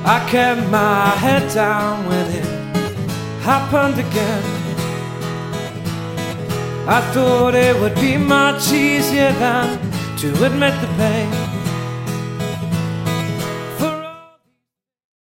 I kept my head down when it happened again. I thought it would be much easier than to admit the pain.